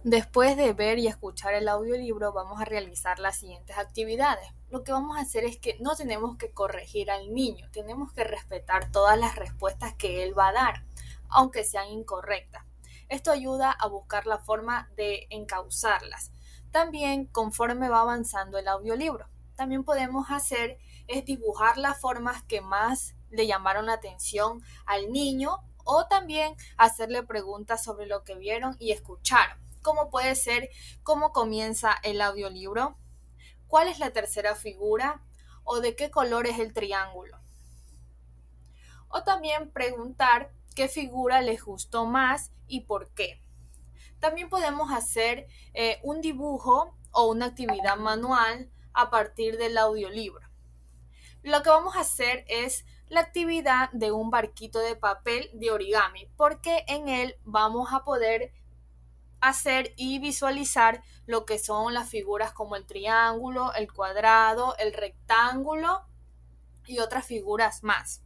Después de ver y escuchar el audiolibro, vamos a realizar las siguientes actividades. Lo que vamos a hacer es que no tenemos que corregir al niño, tenemos que respetar todas las respuestas que él va a dar, aunque sean incorrectas. Esto ayuda a buscar la forma de encauzarlas. También, conforme va avanzando el audiolibro, también podemos hacer es dibujar las formas que más le llamaron la atención al niño o también hacerle preguntas sobre lo que vieron y escucharon. Como puede ser cómo comienza el audiolibro, cuál es la tercera figura o de qué color es el triángulo. O también preguntar qué figura les gustó más y por qué. También podemos hacer un dibujo o una actividad manual a partir del audiolibro. Lo que vamos a hacer es la actividad de un barquito de papel de origami, porque en él vamos a poder hacer y visualizar lo que son las figuras como el triángulo, el cuadrado, el rectángulo y otras figuras más.